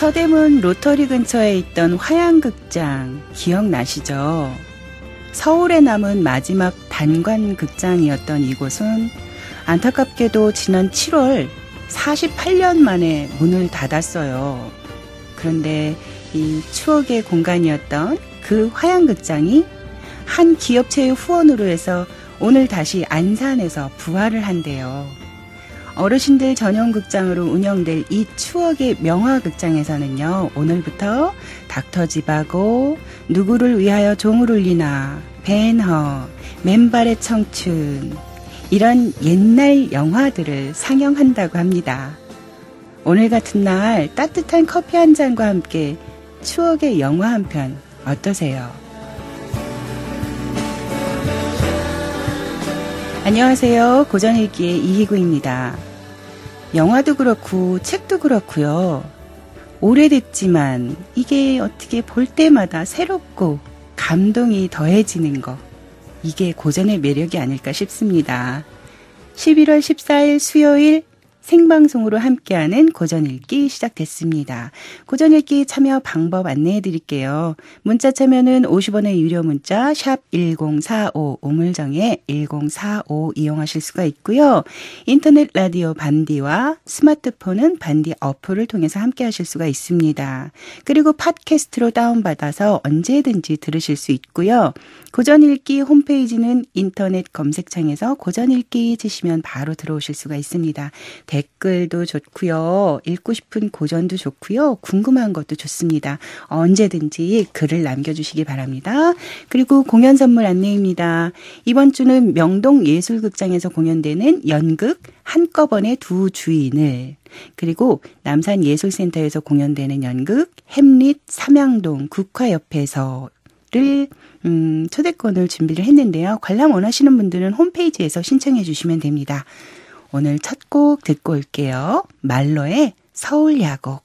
서대문 로터리 근처에 있던 화양극장 기억나시죠? 서울에 남은 마지막 단관극장이었던 이곳은 안타깝게도 지난 7월 48년 만에 문을 닫았어요. 그런데 이 추억의 공간이었던 그 화양극장이 한 기업체의 후원으로 해서 오늘 다시 안산에서 부활을 한대요. 어르신들 전용 극장으로 운영될 이 추억의 명화극장에서는요, 오늘부터 닥터지바고, 누구를 위하여 종을 울리나, 벤허, 맨발의 청춘, 이런 옛날 영화들을 상영한다고 합니다. 오늘 같은 날 따뜻한 커피 한 잔과 함께 추억의 영화 한 편 어떠세요? 안녕하세요. 고전일기의 이희구입니다. 영화도 그렇고 책도 그렇고요. 오래됐지만 이게 어떻게 볼 때마다 새롭고 감동이 더해지는 거. 이게 고전의 매력이 아닐까 싶습니다. 11월 14일 수요일 생방송으로 함께하는 고전읽기 시작됐습니다. 고전읽기 참여 방법 안내해 드릴게요. 문자 참여는 50원의 유료 문자 샵 1045 우물정에 1045 이용하실 수가 있고요. 인터넷 라디오 반디와 스마트폰은 반디 어플을 통해서 함께하실 수가 있습니다. 그리고 팟캐스트로 다운받아서 언제든지 들으실 수 있고요. 고전읽기 홈페이지는 인터넷 검색창에서 고전읽기 치시면 바로 들어오실 수가 있습니다. 댓글도 좋고요. 읽고 싶은 고전도 좋고요. 궁금한 것도 좋습니다. 언제든지 글을 남겨주시기 바랍니다. 그리고 공연 선물 안내입니다. 이번 주는 명동예술극장에서 공연되는 연극 한꺼번에 두 주인을, 그리고 남산예술센터에서 공연되는 연극 햄릿 삼양동 국화협회서를 초대권을 준비를 했는데요. 관람 원하시는 분들은 홈페이지에서 신청해 주시면 됩니다. 오늘 첫 곡 듣고 올게요. 말로의 서울야곡.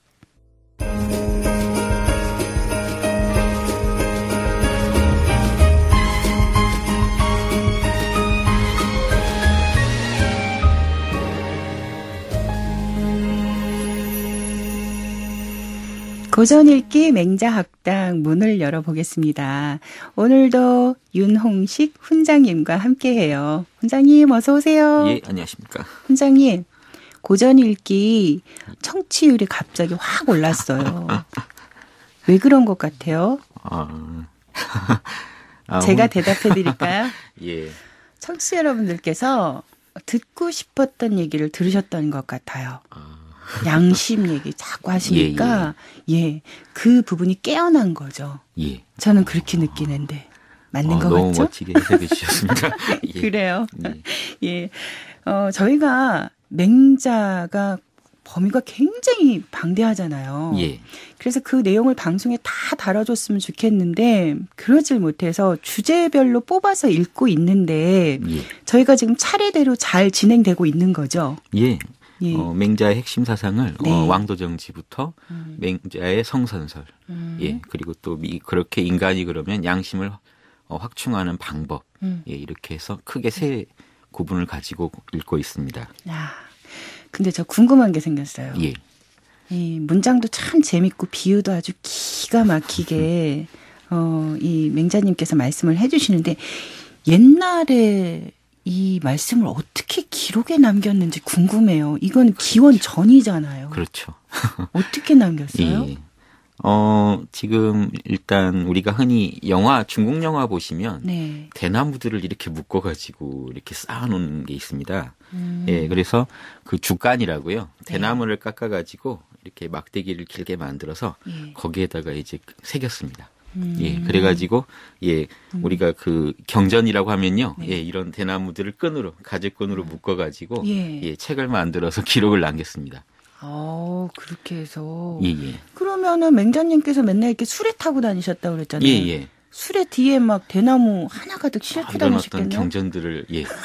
고전읽기 맹자학당 문을 열어보겠습니다. 오늘도 윤홍식 훈장님과 함께해요. 훈장님 어서 오세요. 예, 안녕하십니까. 훈장님, 고전읽기 청취율이 갑자기 확 올랐어요. 왜 그런 것 같아요? 제가 대답해 드릴까요? 예. 청취자 여러분들께서 듣고 싶었던 얘기를 들으셨던 것 같아요. 양심 얘기 자꾸 하시니까 그 부분이 깨어난 거죠. 예. 저는 그렇게 느끼는데 맞는 것 너무 같죠? 멋지게 해석해 주셨습니다. 예. 그래요. 예. 저희가 맹자가 범위가 굉장히 방대하잖아요. 예. 그래서 그 내용을 방송에 다 다뤄줬으면 좋겠는데 그러질 못해서 주제별로 뽑아서 읽고 있는데 저희가 지금 차례대로 잘 진행되고 있는 거죠. 예. 맹자의 핵심 사상을 네. 왕도정지부터 맹자의 성선설, 그리고 또 그렇게 인간이 그러면 양심을 확충하는 방법, 이렇게 해서 크게 세 구분을 가지고 읽고 있습니다. 근데 저 궁금한 게 생겼어요. 예. 이 문장도 참 재밌고 비유도 아주 기가 막히게 이 맹자님께서 말씀을 해주시는데 옛날에 이 말씀을 어떻게 기록에 남겼는지 궁금해요. 이건 기원 전이잖아요. 그렇죠. 어떻게 남겼어요? 예. 지금 일단 우리가 흔히 중국 영화 보시면 대나무들을 이렇게 묶어가지고 이렇게 쌓아놓는 게 있습니다. 예, 그래서 그 주간이라고요. 대나무를 깎아가지고 이렇게 막대기를 길게 만들어서 거기에다가 이제 새겼습니다. 예, 그래가지고, 우리가 그 경전이라고 하면요, 이런 대나무들을 가지끈으로 묶어가지고, 책을 만들어서 기록을 남겼습니다. 그렇게 해서. 예. 그러면은 맹자님께서 맨날 이렇게 수레 타고 다니셨다고 그랬잖아요. 예. 수레 뒤에 막 대나무 하나 가득 싣고 다니셨겠네요. 어떤 경전들을,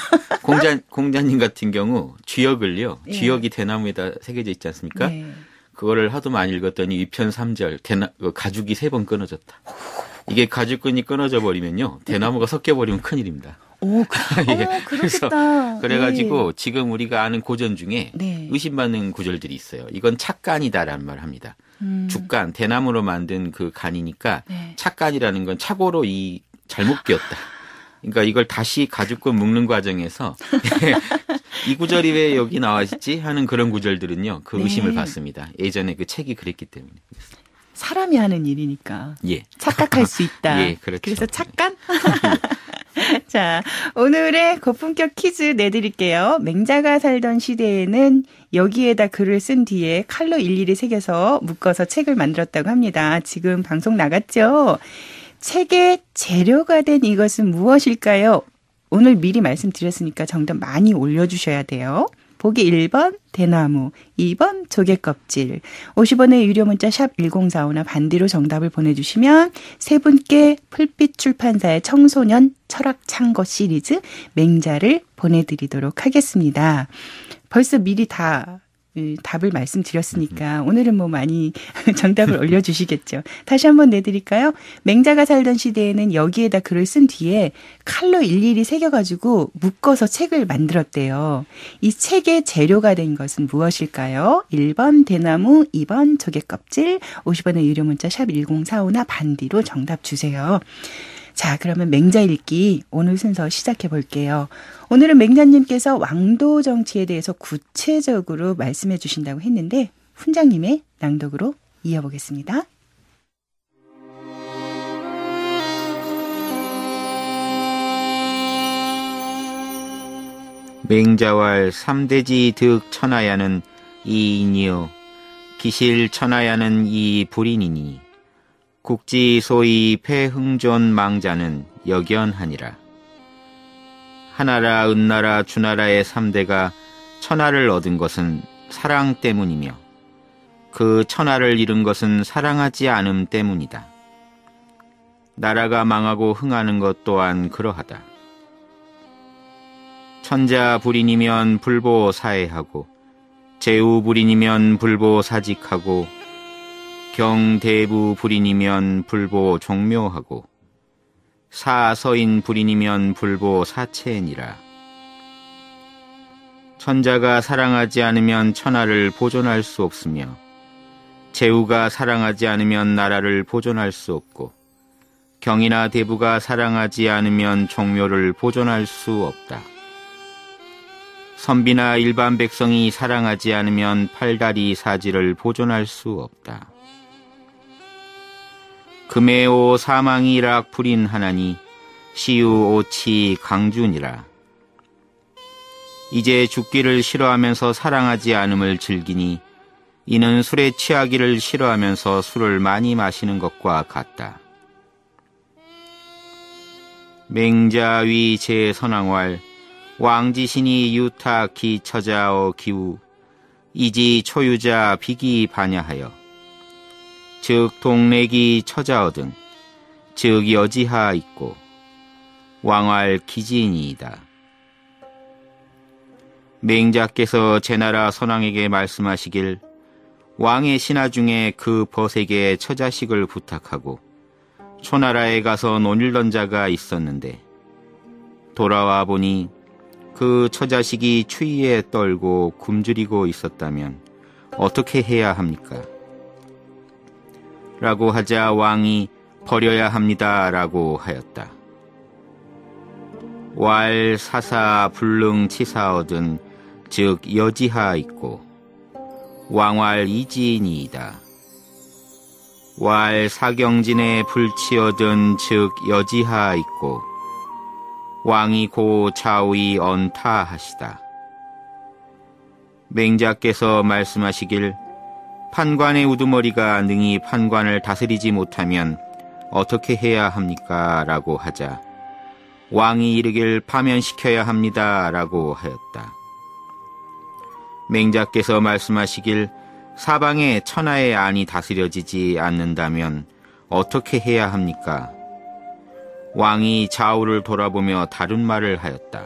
공자님 같은 경우, 주역을요, 주역이 대나무에다 새겨져 있지 않습니까? 그거를 하도 많이 읽었더니 위편 3절 가죽이 3번 끊어졌다. 이게 가죽끈이 끊어져 버리면요. 대나무가 섞여 버리면 큰일입니다. 오, 그렇겠다. 그래가지고 지금 우리가 아는 고전 중에 의심받는 구절들이 있어요. 이건 착간이다라는 말을 합니다. 죽간, 대나무로 만든 그 간이니까 착간이라는 건 착오로 잘못 끼었다. 그러니까 이걸 다시 가죽끈 묶는 과정에서 이 구절이 왜 여기 나와 있지 하는 그런 구절들은요. 그 의심을 받습니다. 예전에 그 책이 그랬기 때문에. 사람이 하는 일이니까 착각할 수 있다. 예, 그렇죠. 그래서 착간? 자, 오늘의 고품격 퀴즈 내드릴게요. 맹자가 살던 시대에는 여기에다 글을 쓴 뒤에 칼로 일일이 새겨서 묶어서 책을 만들었다고 합니다. 지금 방송 나갔죠? 책의 재료가 된 이것은 무엇일까요? 오늘 미리 말씀드렸으니까 정답 많이 올려주셔야 돼요. 보기 1번 대나무, 2번 조개껍질. 50원의 유료 문자 샵 1045나 반디로 정답을 보내주시면 세 분께 풀빛 출판사의 청소년 철학창고 시리즈 맹자를 보내드리도록 하겠습니다. 벌써 미리 다 답을 말씀드렸으니까 오늘은 뭐 많이 정답을 올려주시겠죠. 다시 한번 내드릴까요? 맹자가 살던 시대에는 여기에다 글을 쓴 뒤에 칼로 일일이 새겨가지고 묶어서 책을 만들었대요. 이 책의 재료가 된 것은 무엇일까요? 1번 대나무, 2번 조개껍질, 50원의 유료 문자 샵 1045나 반디로 정답 주세요. 자, 그러면 맹자 읽기 오늘 순서 시작해 볼게요. 오늘은 맹자님께서 왕도 정치에 대해서 구체적으로 말씀해 주신다고 했는데 훈장님의 낭독으로 이어보겠습니다. 맹자왈 삼대지 득 천하야는 이인이요 기실 천하야는 이 불인이니 국지 소위 폐흥존 망자는 역연하니라. 하나라 은나라 주나라의 3대가 천하를 얻은 것은 사랑 때문이며 그 천하를 잃은 것은 사랑하지 않음 때문이다. 나라가 망하고 흥하는 것 또한 그러하다. 천자 불인이면 불보 사해하고 제우 불인이면 불보 사직하고 경대부 불인이면 불보 종묘하고 사서인 불인이면 불보 사체니라. 천자가 사랑하지 않으면 천하를 보존할 수 없으며 제우가 사랑하지 않으면 나라를 보존할 수 없고 경이나 대부가 사랑하지 않으면 종묘를 보존할 수 없다. 선비나 일반 백성이 사랑하지 않으면 팔다리 사지를 보존할 수 없다. 금에오 사망이락 불인하나니 시우 오치 강준이라. 이제 죽기를 싫어하면서 사랑하지 않음을 즐기니 이는 술에 취하기를 싫어하면서 술을 많이 마시는 것과 같다. 맹자위 제선왕왈 왕지신이 유타 기처자어 기우 이지 초유자 비기 반야하여 즉 동래기 처자어 등 즉 여지하 있고 왕활 기지인이이다. 맹자께서 제나라 선왕에게 말씀하시길 왕의 신하 중에 그 벗에게 처자식을 부탁하고 초나라에 가서 논일던 자가 있었는데 돌아와 보니 그 처자식이 추위에 떨고 굶주리고 있었다면 어떻게 해야 합니까? 라고 하자 왕이 버려야 합니다 라고 하였다. 왈 사사 불능 치사 얻은 즉 여지하 있고 왕왈 이지인이이다. 왈 사경진에 불치 얻은 즉 여지하 있고 왕이 고 좌우이 언타하시다. 맹자께서 말씀하시길 판관의 우두머리가 능히 판관을 다스리지 못하면 어떻게 해야 합니까? 라고 하자 왕이 이르길 파면시켜야 합니다. 라고 하였다. 맹자께서 말씀하시길 사방에 천하의 안이 다스려지지 않는다면 어떻게 해야 합니까? 왕이 좌우를 돌아보며 다른 말을 하였다.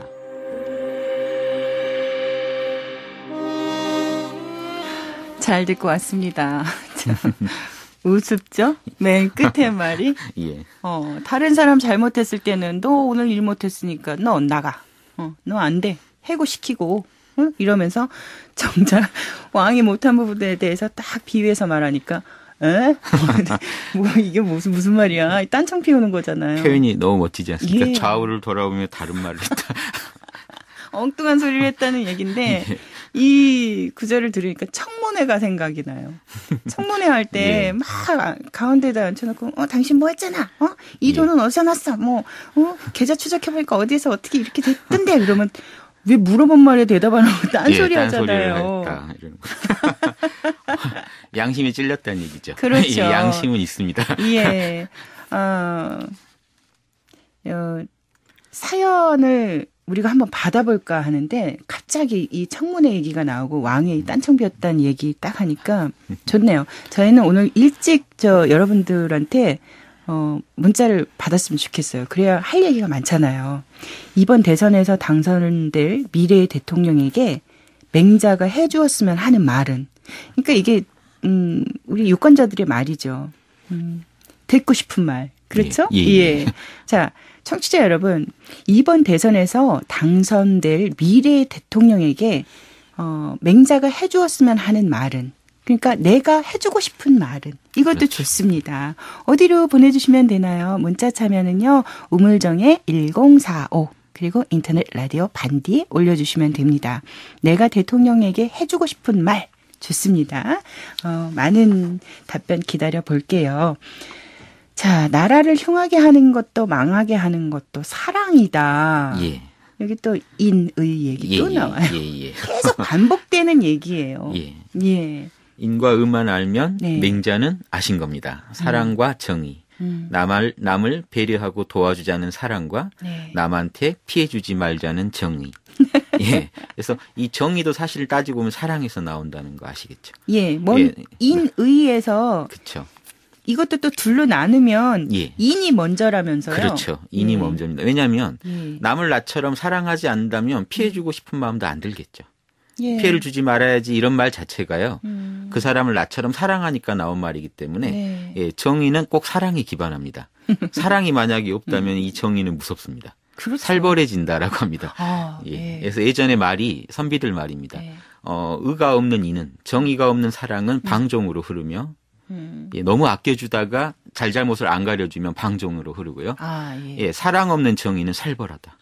잘 듣고 왔습니다. 우습죠? 맨 끝에 말이. 예. 다른 사람 잘못했을 때는 너 오늘 일 못했으니까 너 나가. 너 안 돼. 해고시키고. 이러면서 정작 왕이 못한 부분에 대해서 딱 비유해서 말하니까 에? 뭐 이게 무슨 말이야? 딴청 피우는 거잖아요. 표현이 너무 멋지지 않습니까? 예. 좌우를 돌아보며 다른 말을 했다. 엉뚱한 소리를 했다는 얘기인데 예. 이 구절을 들으니까 청문회가 생각이 나요. 청문회 할 때 막 가운데다 앉혀놓고 당신 뭐 했잖아. 이 돈은 어디서 났어? 계좌 추적해보니까 어디에서 어떻게 이렇게 됐던데 이러면 왜 물어본 말에 대답 안 하고 딴소리 하잖아요. 양심이 찔렸다는 얘기죠. 그렇죠. 양심은 있습니다. 예. 사연을 우리가 한번 받아볼까 하는데 갑자기 이 청문회 얘기가 나오고 왕의 딴청 비었다는 얘기 딱 하니까 좋네요. 저희는 오늘 일찍 여러분들한테 문자를 받았으면 좋겠어요. 그래야 할 얘기가 많잖아요. 이번 대선에서 당선될 미래의 대통령에게 맹자가 해주었으면 하는 말은, 그러니까 이게 우리 유권자들의 말이죠. 듣고 싶은 말. 그렇죠? 예. 자, 청취자 여러분, 이번 대선에서 당선될 미래의 대통령에게 맹자가 해주었으면 하는 말은, 그러니까 내가 해주고 싶은 말은, 이것도 그렇죠. 좋습니다. 어디로 보내주시면 되나요? 문자 참여는요, 우물정에 1045 그리고 인터넷 라디오 반디 올려주시면 됩니다. 내가 대통령에게 해주고 싶은 말 좋습니다. 많은 답변 기다려 볼게요. 자, 나라를 흉하게 하는 것도 망하게 하는 것도 사랑이다. 예. 여기 또 인의 얘기 또 나와요. 계속 반복되는 얘기예요. 예. 인과 의만 알면 맹자는 아신 겁니다. 사랑과 정의. 남을 배려하고 도와주자는 사랑과 남한테 피해주지 말자는 정의. 예. 그래서 이 정의도 사실 따지고 보면 사랑에서 나온다는 거 아시겠죠? 예. 인의에서. 그렇죠. 이것도 또 둘로 나누면 인이 먼저라면서요. 그렇죠. 인이 먼저입니다. 왜냐하면 남을 나처럼 사랑하지 않는다면 피해주고 싶은 마음도 안 들겠죠. 피해를 주지 말아야지 이런 말 자체가요. 그 사람을 나처럼 사랑하니까 나온 말이기 때문에 정의는 꼭 사랑에 기반합니다. 사랑이 만약에 없다면 이 정의는 무섭습니다. 그렇죠. 살벌해진다라고 합니다. 그래서 예전에 말이 선비들 말입니다. 의가 없는 이는, 정의가 없는 사랑은 방종으로 흐르며 너무 아껴주다가 잘잘못을 안 가려주면 방종으로 흐르고요. 사랑 없는 정의는 살벌하다.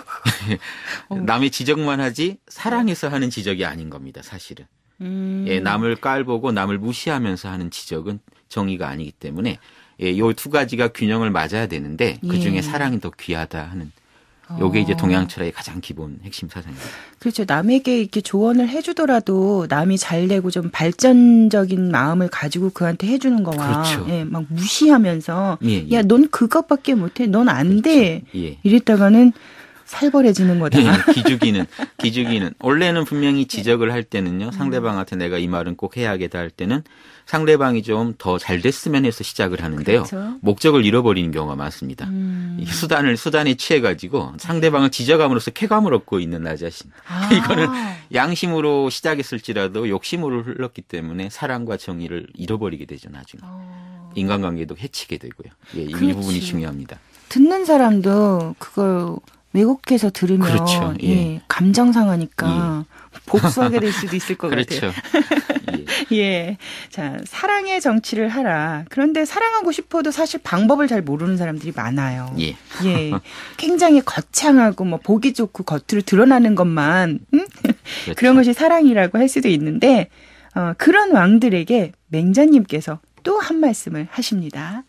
남의 지적만 하지 사랑해서 하는 지적이 아닌 겁니다. 사실은. 남을 깔보고 남을 무시하면서 하는 지적은 정의가 아니기 때문에 요 두 가지가 균형을 맞아야 되는데 그중에 사랑이 더 귀하다 하는 요게 이제 동양 철학의 가장 기본 핵심 사상입니다. 그렇죠. 남에게 이렇게 조언을 해주더라도 남이 잘 되고 좀 발전적인 마음을 가지고 그한테 해주는 거와 그렇죠. 막 무시하면서 야, 넌 그것밖에 못해. 넌 안 돼. 그렇죠. 이랬다가는 살벌해지는 거다. 기죽이는. 원래는 분명히 지적을 할 때는요. 상대방한테 내가 이 말은 꼭 해야겠다 할 때는 상대방이 좀 더 잘 됐으면 해서 시작을 하는데요. 그렇죠. 목적을 잃어버리는 경우가 많습니다. 수단에 취해가지고 상대방을 지적함으로써 쾌감을 얻고 있는 나 자신. 이거는 양심으로 시작했을지라도 욕심으로 흘렀기 때문에 사랑과 정의를 잃어버리게 되죠. 나중에. 인간관계도 해치게 되고요. 이 부분이 중요합니다. 듣는 사람도 그걸 왜곡해서 들으면 그렇죠. 감정 상하니까 복수하게 될 수도 있을 것 그렇죠. 같아요. 자, 사랑의 정치를 하라. 그런데 사랑하고 싶어도 사실 방법을 잘 모르는 사람들이 많아요. 굉장히 거창하고 보기 좋고 겉으로 드러나는 것만 그렇죠. 그런 것이 사랑이라고 할 수도 있는데 그런 왕들에게 맹자님께서 또 한 말씀을 하십니다.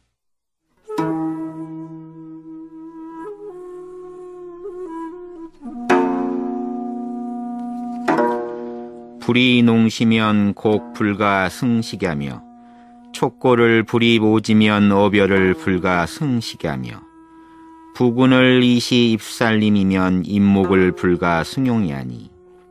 불이 농시면 곡 불가 승시하며 촉고를 불이 모지면 어별을 불가 승시하며 부군을 이시 입살림이면 임목을 불가 승용이하니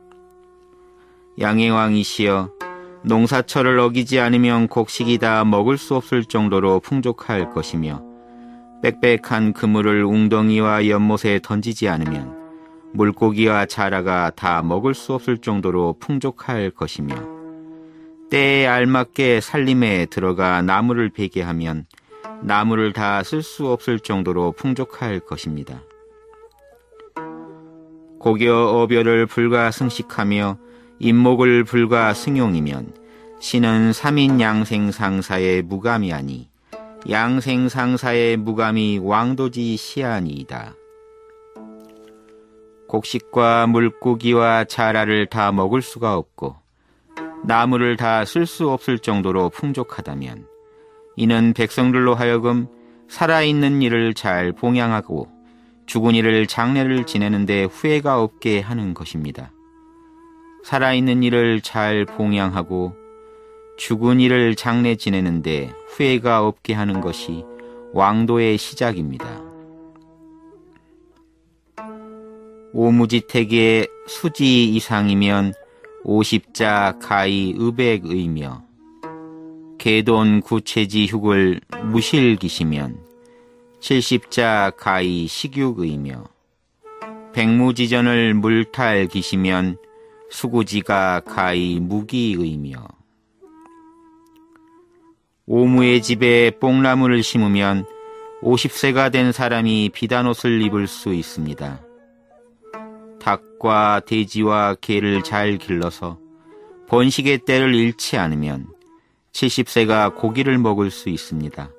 양해왕이시여 농사철을 어기지 않으면 곡식이 다 먹을 수 없을 정도로 풍족할 것이며 빽빽한 그물을 웅덩이와 연못에 던지지 않으면 물고기와 자라가 다 먹을 수 없을 정도로 풍족할 것이며 때에 알맞게 살림에 들어가 나무를 베게 하면 나무를 다 쓸 수 없을 정도로 풍족할 것입니다. 고겨 어별을 불가 승식하며 임목을 불가 승용이면 신은 삼인 양생상사의 무감이 아니 양생상사의 무감이 왕도지 시아니이다. 곡식과 물고기와 자라를 다 먹을 수가 없고 나무를 다 쓸 수 없을 정도로 풍족하다면 이는 백성들로 하여금 살아있는 이를 잘 봉양하고 죽은 이를 장례를 지내는데 후회가 없게 하는 것입니다. 살아있는 이를 잘 봉양하고 죽은 이를 장례 지내는데 후회가 없게 하는 것이 왕도의 시작입니다. 오무지택의 수지 이상이면 50자 가히 의백의며 개돈 구체지 흉을 무실기시면 70자 가히 식육의며 백무지전을 물탈기시면 수구지가 가히 무기의며 오무의 집에 뽕나무를 심으면 50세가 된 사람이 비단옷을 입을 수 있습니다. 닭과 돼지와 개를 잘 길러서 번식의 때를 잃지 않으면 70세가 고기를 먹을 수 있습니다.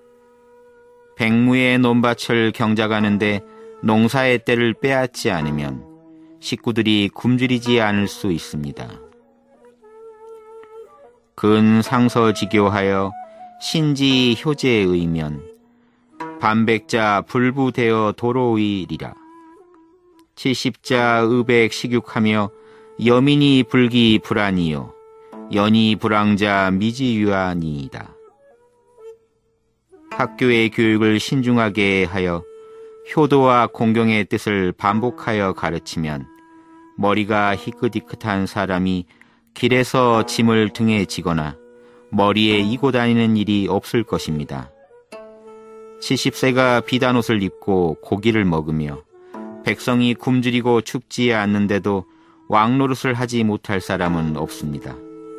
백무의 논밭을 경작하는데 농사의 때를 빼앗지 않으면 식구들이 굶주리지 않을 수 있습니다. 근상서지교하여 신지 효제의면 반백자 불부되어 도로의리라. 70자 의백 식육하며 여민이 불기 불안이요 연이 불황자 미지유아니이다. 학교의 교육을 신중하게 하여 효도와 공경의 뜻을 반복하여 가르치면 머리가 희끗희끗한 사람이 길에서 짐을 등에 지거나 머리에 이고 다니는 일이 없을 것입니다. 70세가 비단옷을 입고 고기를 먹으며 백성이 굶주리고 춥지 않는데도 왕노릇을 하지 못할 사람은 없습니다.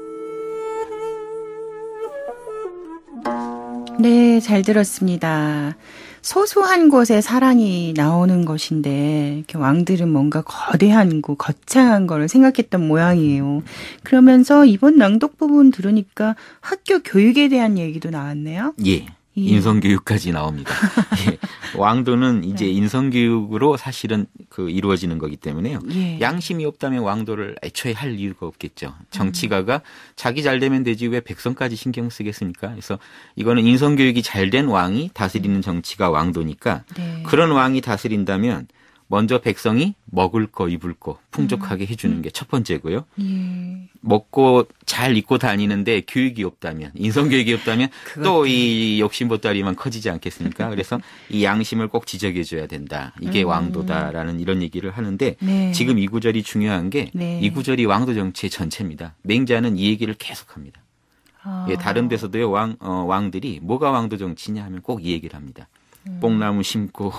네, 잘 들었습니다. 소소한 곳에 사랑이 나오는 것인데 이렇게 왕들은 뭔가 거대한 거, 거창한 거를 생각했던 모양이에요. 그러면서 이번 낭독 부분 들으니까 학교 교육에 대한 얘기도 나왔네요. 예. 인성교육까지 나옵니다. 예. 왕도는 이제 인성교육으로 사실은 이루어지는 거기 때문에요. 예. 양심이 없다면 왕도를 애초에 할 이유가 없겠죠. 정치가가 자기 잘 되면 되지 왜 백성까지 신경 쓰겠습니까? 그래서 이거는 인성교육이 잘된 왕이 다스리는 정치가 왕도니까 네. 그런 왕이 다스린다면 먼저 백성이 먹을 거 입을 거 풍족하게 해주는 게 첫 번째고요. 예. 먹고 잘 입고 다니는데 교육이 없다면 인성교육이 없다면 또 이 욕심보따리만 커지지 않겠습니까? 그래서 이 양심을 꼭 지적해줘야 된다. 이게 왕도다라는 이런 얘기를 하는데 네. 지금 이 구절이 중요한 게 이 구절이 왕도 정치의 전체입니다. 맹자는 이 얘기를 계속합니다. 예, 다른 데서도요 왕들이 뭐가 왕도 정치냐 하면 꼭 이 얘기를 합니다. 뽕나무 심고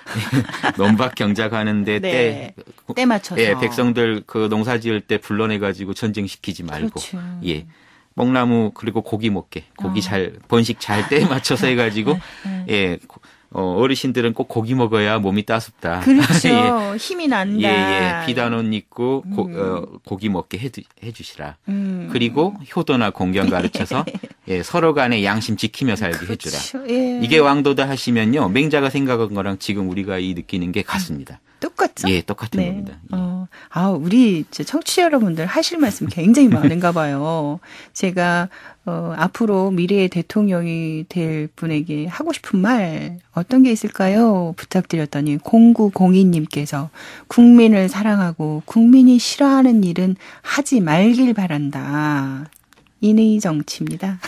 논밭 경작하는데 네. 때 맞춰서 예, 백성들 농사 지을 때 불러내가지고 전쟁시키지 말고 그렇죠. 예. 뽕나무 그리고 고기 먹게 고기 잘 번식 잘 때에 맞춰서 해가지고 예. 어르신들은 꼭 고기 먹어야 몸이 따숩다. 그렇죠. 예. 힘이 난다. 예, 예. 비단옷 입고 고기 먹게 해주시라. 그리고 효도나 공경 가르쳐서 예, 서로 간에 양심 지키며 살게 해주라. 그렇죠. 예. 이게 왕도다 하시면요. 맹자가 생각한 거랑 지금 우리가 느끼는 게 같습니다. 똑같죠? 예, 똑같은 네. 겁니다. 예. 우리 청취자 여러분들 하실 말씀 굉장히 많은가 봐요. 제가 앞으로 미래의 대통령이 될 분에게 하고 싶은 말 어떤 게 있을까요? 부탁드렸더니 0902님께서 국민을 사랑하고 국민이 싫어하는 일은 하지 말길 바란다. 인의 정치입니다.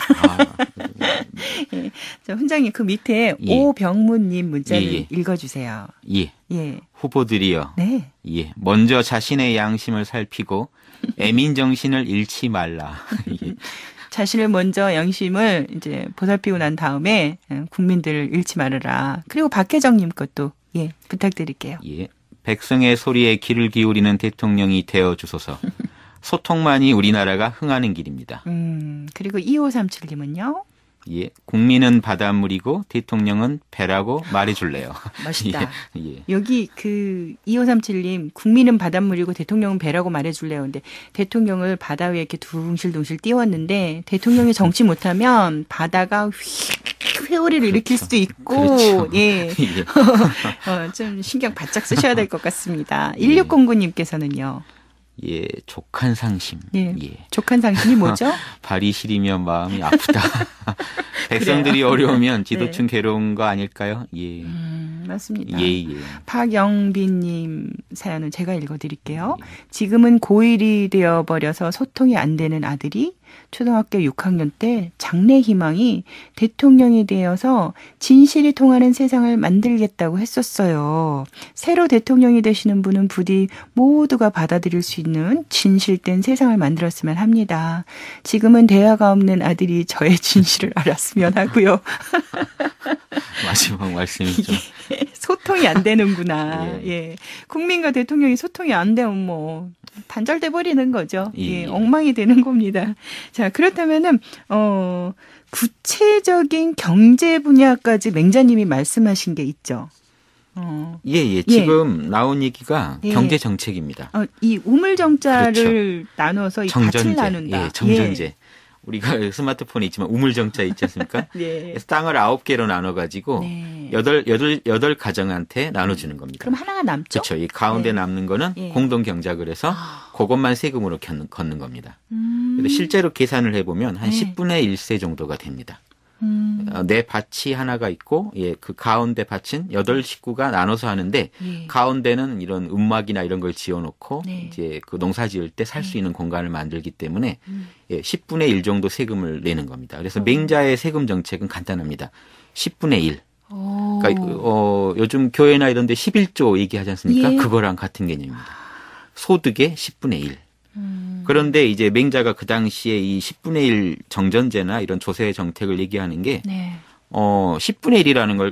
예. 자, 훈장님 그 밑에 예. 오병무님 문자를 읽어주세요. 예. 예. 후보들이요. 네. 예. 먼저 자신의 양심을 살피고 애민 정신을 잃지 말라. 예. 자신을 먼저 양심을 이제 보살피고 난 다음에 국민들을 잃지 말아라. 그리고 박혜정님 것도 예 부탁드릴게요. 예. 백성의 소리에 귀를 기울이는 대통령이 되어 주소서. 소통만이 우리나라가 흥하는 길입니다. 그리고 2537님은요? 예, 국민은 바닷물이고 대통령은 배라고 말해줄래요. 멋있다. 예. 여기 그 2537님 국민은 바닷물이고 대통령은 배라고 말해줄래요. 근데 대통령을 바다 위에 이렇게 둥실둥실 띄웠는데 대통령이 정치 못하면 바다가 회오리를 일으킬 수도 있고 그렇죠. 예. 예. 좀 신경 바짝 쓰셔야 될 것 같습니다. 1609님께서는요. 예, 족한상심. 예. 예. 족한상심이 뭐죠? 발이 시리면 마음이 아프다. 백성들이 어려우면 지도층 네. 괴로운 거 아닐까요? 예. 맞습니다. 예, 예. 박영빈님 사연은 제가 읽어드릴게요. 예. 지금은 고1이 되어버려서 소통이 안 되는 아들이 초등학교 6학년 때 장래 희망이 대통령이 되어서 진실이 통하는 세상을 만들겠다고 했었어요. 새로 대통령이 되시는 분은 부디 모두가 받아들일 수 있는 진실된 세상을 만들었으면 합니다. 지금은 대화가 없는 아들이 저의 진실을 알았으면 하고요. 마지막 말씀이죠. 소통이 안 되는구나. 예. 예. 국민과 대통령이 소통이 안 되면 뭐 단절돼 버리는 거죠. 예. 엉망이 되는 겁니다. 자, 그렇다면은 구체적인 경제 분야까지 맹자님이 말씀하신 게 있죠. 예. 지금 나온 얘기가 예. 경제 정책입니다. 이 우물정자를 그렇죠. 나눠서 이 밭을 나눈다. 예, 정전제. 예. 우리가 스마트폰에 있지만 우물정자 있지 않습니까? 네. 그래서 땅을 9개로 나눠가지고 네. 8 가정한테 나눠주는 겁니다. 그럼 하나가 남죠? 그렇죠. 이 가운데 네. 남는 거는 네. 공동경작을 해서 그것만 세금으로 걷는 겁니다. 그래서 실제로 계산을 해보면 한 네. 10분의 1세 정도가 됩니다. 내 밭이 하나가 있고, 예, 그 가운데 밭은 8식구가 나눠서 하는데, 예. 가운데는 이런 움막이나 이런 걸 지어놓고, 네. 이제 그 농사 지을 때 살 수 있는 공간을 만들기 때문에, 예, 10분의 1 정도 세금을 내는 겁니다. 그래서 맹자의 세금 정책은 간단합니다. 10분의 1. 그러니까, 요즘 교회나 이런 데 11조 얘기하지 않습니까? 예. 그거랑 같은 개념입니다. 소득의 10분의 1. 그런데 이제 맹자가 그 당시에 이 10분의 1 정전제나 이런 조세 정책을 얘기하는 게, 네. 10분의 1이라는 걸,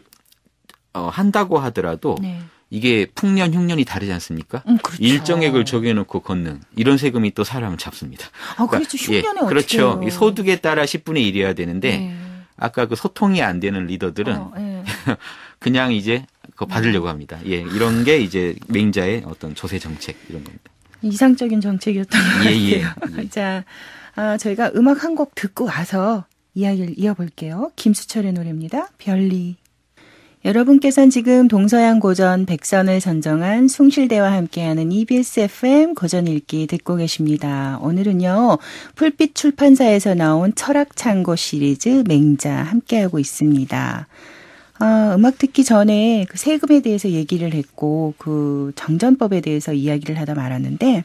한다고 하더라도, 네. 이게 풍년, 흉년이 다르지 않습니까? 그렇죠. 일정액을 적용해놓고 걷는 이런 세금이 또 사람을 잡습니다. 그렇죠. 흉년에 그러니까, 어떻게 그렇죠. 해요? 이 소득에 따라 10분의 1이어야 되는데, 네. 아까 그 소통이 안 되는 리더들은 네. 그냥 이제 그거 받으려고 합니다. 예, 이런 게 이제 맹자의 어떤 조세 정책 이런 겁니다. 이상적인 정책이었던 것 같아요. 예. 자, 저희가 음악 한 곡 듣고 와서 이야기를 이어볼게요. 김수철의 노래입니다. 별리. 여러분께서는 지금 동서양 고전 백선을 선정한 숭실대와 함께하는 EBS FM 고전 읽기 듣고 계십니다. 오늘은요. 풀빛 출판사에서 나온 철학창고 시리즈 맹자 함께하고 있습니다. 음악 듣기 전에 그 세금에 대해서 얘기를 했고 그 정전법에 대해서 이야기를 하다 말았는데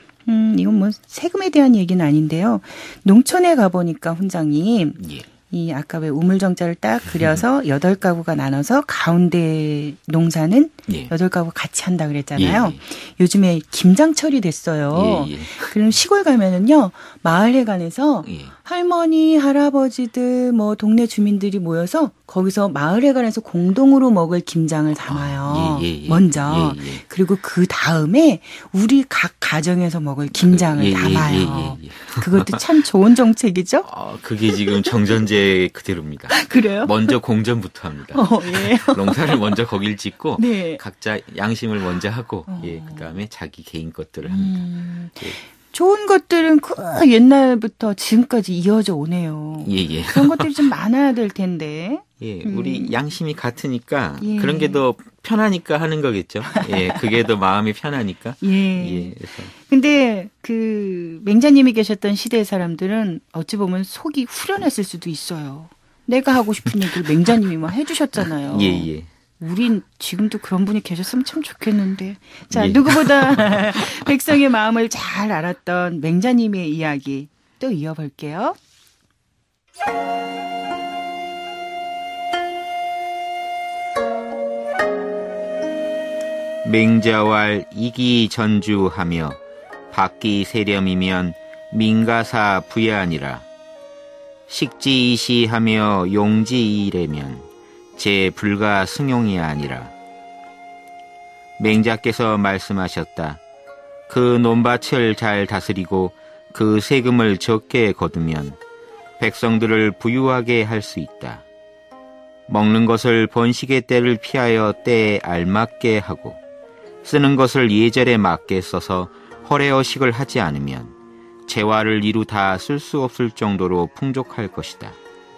이건 뭐 세금에 대한 얘기는 아닌데요. 농촌에 가보니까 훈장님 예. 이 아까 왜 우물정자를 딱 그려서 8가구가 나눠서 가운데 농사는 예. 8가구 같이 한다 그랬잖아요. 예. 요즘에 김장철이 됐어요. 예. 그럼 시골 가면은요. 마을회관에서 예. 할머니, 할아버지들, 뭐 동네 주민들이 모여서 거기서 마을회관에서 공동으로 먹을 김장을 담아요. 먼저. 그리고 그 다음에 우리 각 가정에서 먹을 김장을 담아요. 그것도 참 좋은 정책이죠? 그게 지금 정전제 그대로입니다. 그래요? 먼저 공전부터 합니다. 예. 농사를 먼저 거길 짓고 네. 각자 양심을 먼저 하고 예, 그다음에 자기 개인 것들을 합니다. 예. 좋은 것들은 그 옛날부터 지금까지 이어져 오네요. 예. 그런 것들이 좀 많아야 될 텐데. 예, 우리 양심이 같으니까 예. 그런 게 더 편하니까 하는 거겠죠. 예, 그게 더 마음이 편하니까. 예. 그래서. 근데 그 맹자님이 계셨던 시대의 사람들은 어찌 보면 속이 후련했을 수도 있어요. 내가 하고 싶은 얘기를 맹자님이 막 해주셨잖아요. 예. 우린 지금도 그런 분이 계셨으면 참 좋겠는데. 자, 누구보다 백성의 마음을 잘 알았던 맹자님의 이야기 또 이어볼게요. 맹자왈 이기전주하며 박기세렴이면 민가사 부야니라. 식지이시하며 용지이래면 제 불가 승용이 아니라. 맹자께서 말씀하셨다. 그 논밭을 잘 다스리고 그 세금을 적게 거두면 백성들을 부유하게 할 수 있다. 먹는 것을 번식의 때를 피하여 때에 알맞게 하고 쓰는 것을 예절에 맞게 써서 허례허식을 하지 않으면 재화를 이루 다 쓸 수 없을 정도로 풍족할 것이다.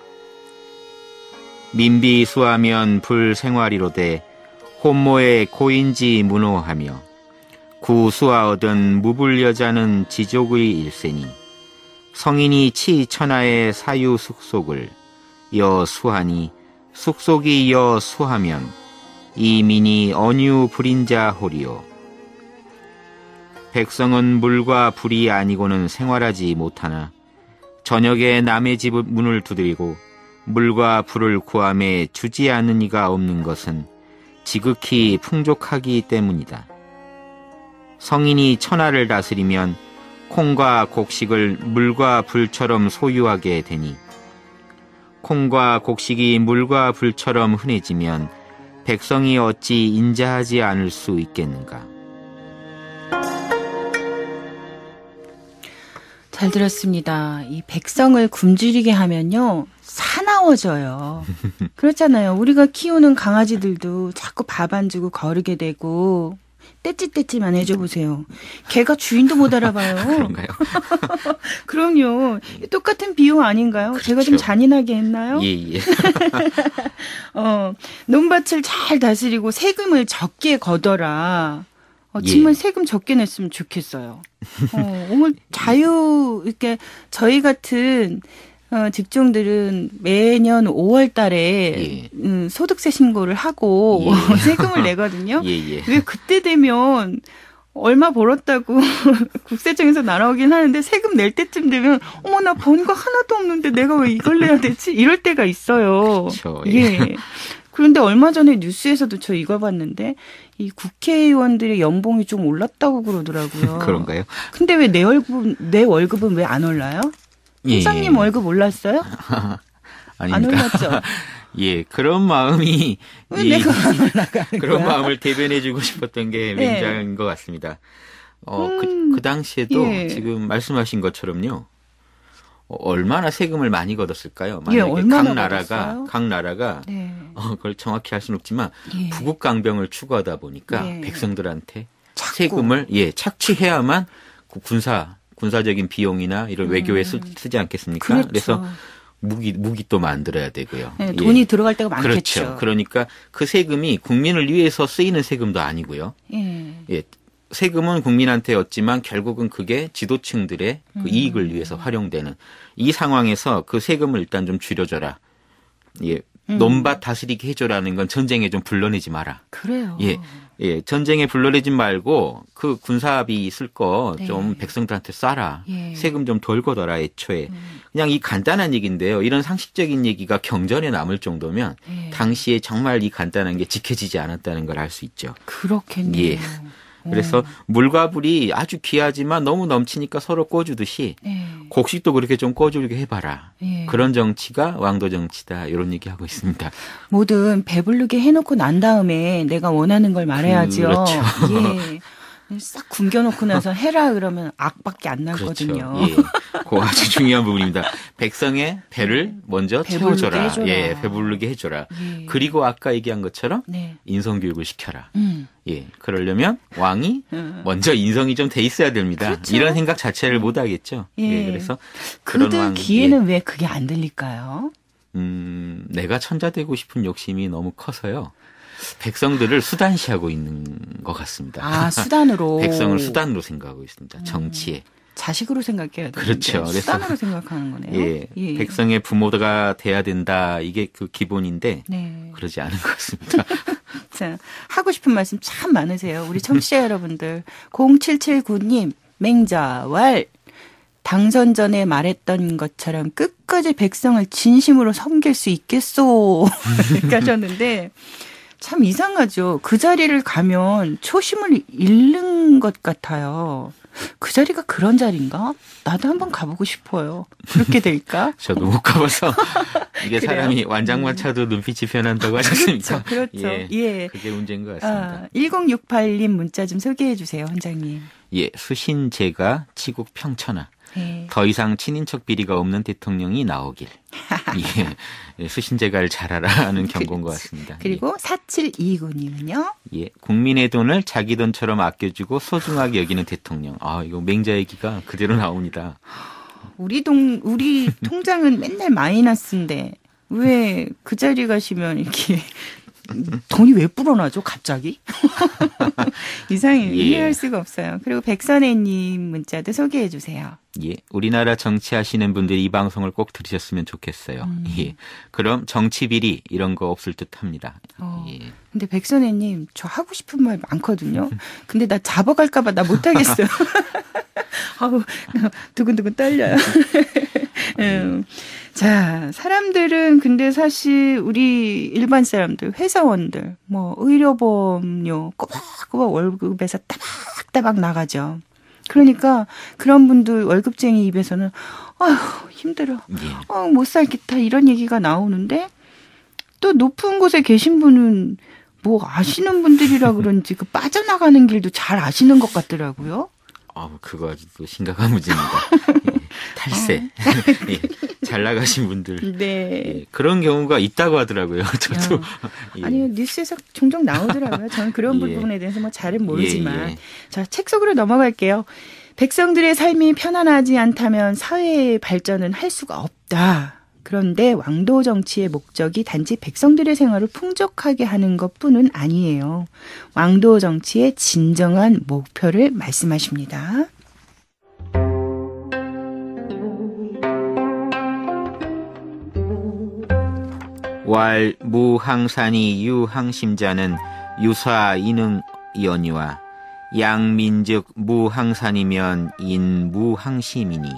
민비수하면 불생활이로되 혼모에 고인지 문호하며 구수하 얻은 무불여자는 지족의 일세니 성인이 치천하의 사유숙속을 여수하니 숙속이 여수하면 이민이 언유 불인자 호리요. 백성은 물과 불이 아니고는 생활하지 못하나 저녁에 남의 집 문을 두드리고 물과 불을 구함에 주지 않는 이가 없는 것은 지극히 풍족하기 때문이다. 성인이 천하를 다스리면 콩과 곡식을 물과 불처럼 소유하게 되니 콩과 곡식이 물과 불처럼 흔해지면 백성이 어찌 인자하지 않을 수 있겠는가. 잘 들었습니다. 이 백성을 굶주리게 하면요, 사나워져요. 그렇잖아요. 우리가 키우는 강아지들도 자꾸 밥 안 주고 거르게 되고 떼찌떼찌만 해줘보세요. 걔가 주인도 못 알아봐요. 그런가요? 그럼요. 똑같은 비유 아닌가요? 그렇죠. 제가 좀 잔인하게 했나요? 예. 논밭을 잘 다스리고 세금을 적게 걷어라. 정말 세금 적게 냈으면 좋겠어요. 오늘 이렇게 저희 같은 직종들은 매년 5월 달에 소득세 신고를 하고 세금을 내거든요. 왜 그때 되면 얼마 벌었다고 국세청에서 날아오긴 하는데 세금 낼 때쯤 되면 어머 나 번 거 하나도 없는데 내가 왜 이걸 내야 되지? 이럴 때가 있어요. 그렇죠. 예. 그런데 얼마 전에 뉴스에서도 저 이거 봤는데 이 국회의원들의 연봉이 좀 올랐다고 그러더라고요. 그런가요? 근데 왜 내 월급은 왜 안 올라요? 회장님 월급 올랐어요? 안 올랐죠? 예, 그런 마음이 왜 내가 안 올라가는 그런 거야? 마음을 대변해주고 싶었던 게 맹장인 것 같습니다. 그 당시에도 지금 말씀하신 것처럼요. 얼마나 세금을 많이 걷었을까요? 만약에 각 나라가 그걸 정확히 할 수는 없지만 부국강병을 추구하다 보니까 백성들한테 세금을 착취해야만 군사적인 비용이나 이런 외교에 쓰지 않겠습니까? 그렇죠. 그래서 무기 또 만들어야 되고요. 네, 돈이 들어갈 때가 많겠죠. 그렇죠. 그러니까 그 세금이 국민을 위해서 쓰이는 세금도 아니고요. 세금은 국민한테 였지만 결국은 그게 지도층들의 그 이익을 위해서 활용되는 이 상황에서 그 세금을 일단 좀 줄여줘라. 논밭 다스리게 해줘라는 건 전쟁에 좀 불러내지 마라. 그래요. 전쟁에 불러내지 말고 그 군사비 쓸 거 좀 백성들한테 쏴라. 세금 좀 덜 걷어라 애초에. 그냥 이 간단한 얘기인데요. 이런 상식적인 얘기가 경전에 남을 정도면 당시에 정말 이 간단한 게 지켜지지 않았다는 걸 알 수 있죠. 그렇겠네요. 그래서 물과 불이 아주 귀하지만 너무 넘치니까 서로 꿔주듯이 곡식도 그렇게 좀 꿔주게 해봐라. 그런 정치가 왕도 정치다. 이런 얘기하고 있습니다. 뭐든 배부르게 해놓고 난 다음에 내가 원하는 걸 말해야죠. 그렇죠. 싹 굶겨놓고 나서 해라 그러면 악밖에 안 나거든요. 그렇죠. 그거 아주 중요한 부분입니다. 백성의 배를 먼저 채워줘라. 배부르게 해줘라. 그리고 아까 얘기한 것처럼 인성교육을 시켜라. 그러려면 왕이 먼저 인성이 좀 돼 있어야 됩니다. 그렇죠. 이런 생각 자체를 못 하겠죠. 그래서 그런 그들 귀에는 왜 그게 안 들릴까요? 내가 천자 되고 싶은 욕심이 너무 커서요. 백성들을 수단시하고 있는 것 같습니다. 수단으로. 백성을 수단으로 생각하고 있습니다. 정치에. 자식으로 생각해야 되는데 그렇죠. 수단으로 생각하는 거네요. 백성의 부모가 돼야 된다. 이게 그 기본인데 그러지 않은 것 같습니다. 자, 하고 싶은 말씀 참 많으세요. 우리 청취자 여러분들. 0779님 맹자왈 당선 전에 말했던 것처럼 끝까지 백성을 진심으로 섬길 수 있겠소 이렇게 하셨는데 참 이상하죠. 그 자리를 가면 초심을 잃는 것 같아요. 그 자리가 그런 자리인가? 나도 한번 가보고 싶어요. 그렇게 될까? 저도 못 가봐서 이게 사람이 완장마차도 눈빛이 변한다고 하셨으니까. 그렇죠. 예. 그게 문제인 것 같습니다. 1068님 문자 좀 소개해 주세요, 원장님. 예, 수신제가 치국 평천하. 네. 더 이상 친인척 비리가 없는 대통령이 나오길. 예, 수신제가를 잘하라 하는 경고인 것 같습니다. 그리고 4729님은요? 예, 국민의 돈을 자기 돈처럼 아껴주고 소중하게 여기는 대통령. 아, 이거 맹자 얘기가 그대로 나옵니다. 우리 통장은 맨날 마이너스인데 왜 그 자리 가시면 이렇게 돈이 왜 불어나죠, 갑자기? 이상해요. 이해할 수가 없어요. 그리고 백선혜님 문자도 소개해 주세요. 예, 우리나라 정치하시는 분들이 이 방송을 꼭 들으셨으면 좋겠어요. 예, 그럼 정치 비리 이런 거 없을 듯합니다. 예. 근데 백선혜님 저 하고 싶은 말 많거든요. 근데 나 잡아갈까봐 나 못하겠어요. 아우 두근두근 떨려요. 자, 사람들은 근데 사실 우리 일반 사람들, 회사원들, 뭐 의료보험료 꼬박꼬박 월급에서 따박따박 나가죠. 그러니까 그런 분들 월급쟁이 입에서는 아휴 힘들어, 못 살겠다 이런 얘기가 나오는데 또 높은 곳에 계신 분은 뭐 아시는 분들이라 그런지 그 빠져나가는 길도 잘 아시는 것 같더라고요. 그거 아주 또 심각한 문제입니다. 탈세. 예, 잘 나가신 분들. 네. 예, 그런 경우가 있다고 하더라고요. 저도. 예. 아니요, 뉴스에서 종종 나오더라고요. 저는 그런 부분에 대해서 뭐 잘은 모르지만. 자, 책 속으로 넘어갈게요. 백성들의 삶이 편안하지 않다면 사회의 발전은 할 수가 없다. 그런데 왕도 정치의 목적이 단지 백성들의 생활을 풍족하게 하는 것뿐은 아니에요. 왕도 정치의 진정한 목표를 말씀하십니다. 왈 무항산이 유항심자는 유사 이능이언니와 양민즉 무항산이면 인무항심이니.